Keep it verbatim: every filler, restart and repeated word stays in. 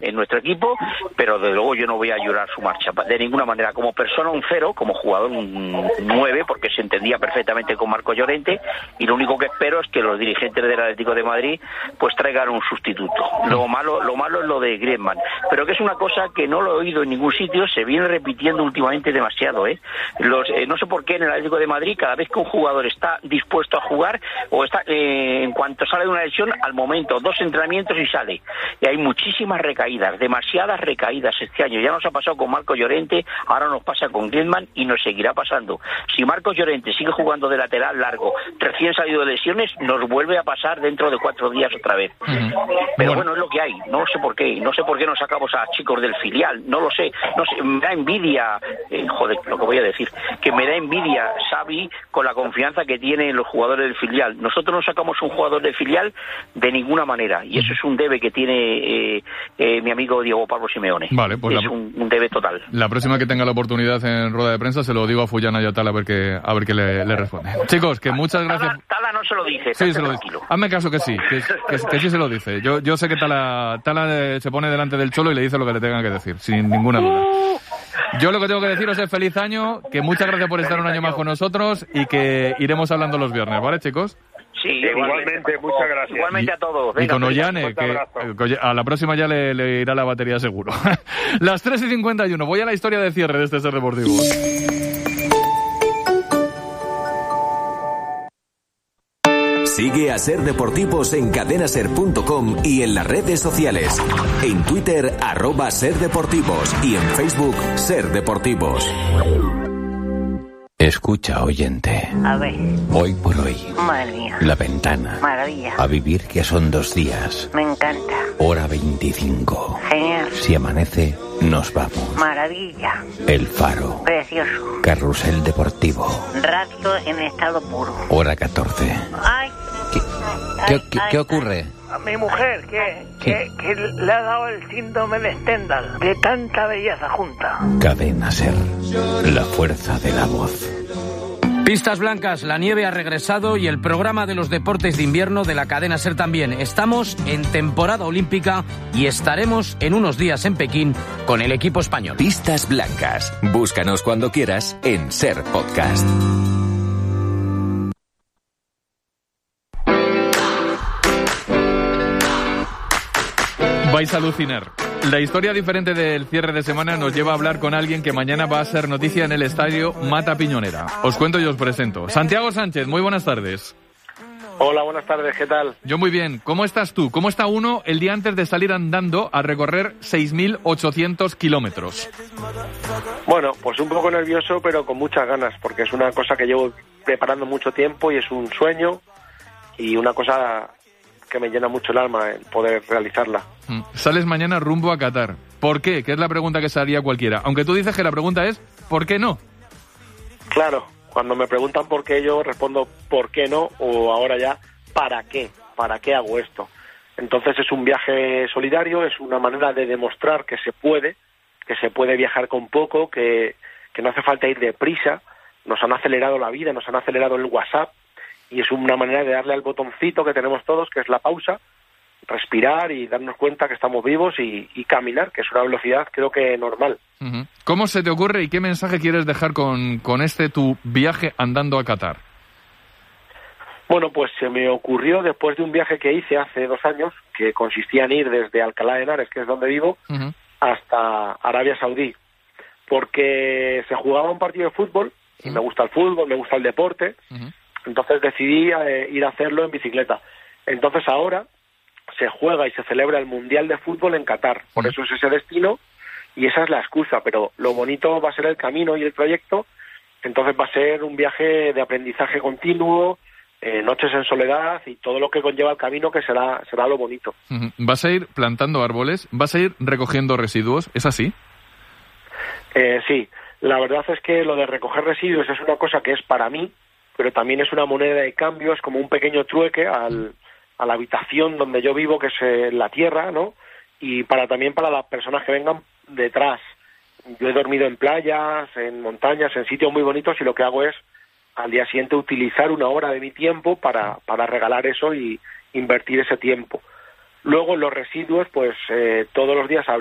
en nuestro equipo, pero de luego yo no voy a llorar su marcha, de ninguna manera. Como persona un cero, como jugador un nueve, porque se entendía perfectamente con Marcos Llorente, y lo único que espero es que los dirigentes del Atlético de Madrid pues traigan un sustituto. Lo malo, lo malo es lo de Griezmann, pero que es una cosa que no lo he oído en ningún sitio, se viene repitiendo últimamente demasiado, ¿eh? Los, eh, no sé por qué en el Atlético de Madrid, cada vez que un jugador está dispuesto a jugar, o está eh, en cuanto sale de una lesión, al momento, dos entrenamientos y sale. Y hay muchísimas recaídas, demasiadas recaídas este año. Ya nos ha pasado con Marcos Llorente, ahora nos pasa con Griezmann y nos seguirá pasando. Si Marcos Llorente sigue jugando de lateral largo, recién salido de lesiones, nos vuelve a pasar dentro de cuatro días otra vez. Uh-huh. Pero bueno. bueno, es lo que hay, no sé por qué, no sé por qué nos sacamos a chicos del filial, no lo sé, no sé, me da envidia, eh, joder, lo que voy a decir, que me da envidia Xavi con la confianza que tiene en los jugadores del filial. Nosotros no sacamos un jugador del filial de ninguna manera, y eso es un debe que tiene eh, eh, mi amigo Diego Pablo Simeone. Vale, pues es la... un, un debe total. La próxima que tenga la oportunidad en rueda de prensa se lo digo a Fuyan Ayatal a ver qué a ver qué le, le responde. Chicos, que muchas gracias. Tala, Tala no se lo dice. Sí, se lo dice. Hazme caso que sí, que, que, que sí se lo dice. Yo yo sé que Tala Tala se pone delante del Cholo y le dice lo que le tenga que decir, sin ninguna duda. Yo lo que tengo que deciros es feliz año, que muchas gracias por estar un año más con nosotros y que iremos hablando los viernes, ¿vale, chicos? Sí, igualmente, igualmente, muchas gracias. Igualmente a todos. Venga, y con Ollane, que a la próxima ya le, le irá la batería seguro. Las tres y cincuenta y uno, voy a la historia de cierre de este Ser Deportivo. Sigue a Ser Deportivos en cadena ser punto com y en las redes sociales. En Twitter, arroba Ser Deportivos, y en Facebook, Ser Deportivos. Escucha, oyente. A ver. Hoy por hoy. Madre mía. La Ventana. Maravilla. A vivir, que son dos días. Me encanta. Hora veinticinco. Genial. Si amanece, nos vamos. Maravilla. El Faro. Precioso. Carrusel Deportivo. Radio en estado puro. Hora catorce. Ay. ¿Qué, ay, qué, ay, ¿qué ocurre? A mi mujer, que, que, que le ha dado el síndrome de Stendhal, de tanta belleza junta. Cadena Ser. La fuerza de la voz. Pistas blancas, la nieve ha regresado y el programa de los deportes de invierno de la cadena SER también. Estamos en temporada olímpica y estaremos en unos días en Pekín con el equipo español. Pistas blancas. Búscanos cuando quieras en SER Podcast. Vais a alucinar. La historia diferente del cierre de semana nos lleva a hablar con alguien que mañana va a ser noticia en el estadio Mata Piñonera. Os cuento y os presento. Santiago Sánchez, muy buenas tardes. Hola, buenas tardes, ¿qué tal? Yo muy bien. ¿Cómo estás tú? ¿Cómo está uno el día antes de salir andando a recorrer seis mil ochocientos kilómetros? Bueno, pues un poco nervioso, pero con muchas ganas, porque es una cosa que llevo preparando mucho tiempo y es un sueño y una cosa que me llena mucho el alma el poder realizarla. Mm. Sales mañana rumbo a Qatar. ¿Por qué? Que es la pregunta que se haría cualquiera. Aunque tú dices que la pregunta es ¿por qué no? Claro, cuando me preguntan por qué, yo respondo ¿por qué no? O ahora ya ¿para qué? ¿Para qué hago esto? Entonces es un viaje solidario, es una manera de demostrar que se puede, que se puede viajar con poco, que, que no hace falta ir deprisa. Nos han acelerado la vida, nos han acelerado el WhatsApp, y es una manera de darle al botoncito que tenemos todos, que es la pausa, respirar y darnos cuenta que estamos vivos y, y caminar, que es una velocidad creo que normal. Uh-huh. ¿Cómo se te ocurre y qué mensaje quieres dejar con, con este tu viaje andando a Qatar? Bueno, pues se me ocurrió después de un viaje que hice hace dos años, que consistía en ir desde Alcalá de Henares, que es donde vivo, uh-huh, hasta Arabia Saudí, porque se jugaba un partido de fútbol, y uh-huh, me gusta el fútbol, me gusta el deporte, uh-huh, entonces decidí eh, ir a hacerlo en bicicleta. Entonces ahora se juega y se celebra el Mundial de Fútbol en Qatar. Por eso es ese destino y esa es la excusa. Pero lo bonito va a ser el camino y el proyecto. Entonces va a ser un viaje de aprendizaje continuo, eh, noches en soledad y todo lo que conlleva el camino, que será, será lo bonito. ¿Vas a ir plantando árboles? ¿Vas a ir recogiendo residuos? ¿Es así? Eh, sí. La verdad es que lo de recoger residuos es una cosa que es para mí, pero también es una moneda de cambio, es como un pequeño trueque al, a la habitación donde yo vivo, que es eh, la tierra, ¿no? Y para también para las personas que vengan detrás. Yo he dormido en playas, en montañas, en sitios muy bonitos, y lo que hago es, al día siguiente, utilizar una hora de mi tiempo para, para regalar eso y invertir ese tiempo. Luego, los residuos, pues eh, todos los días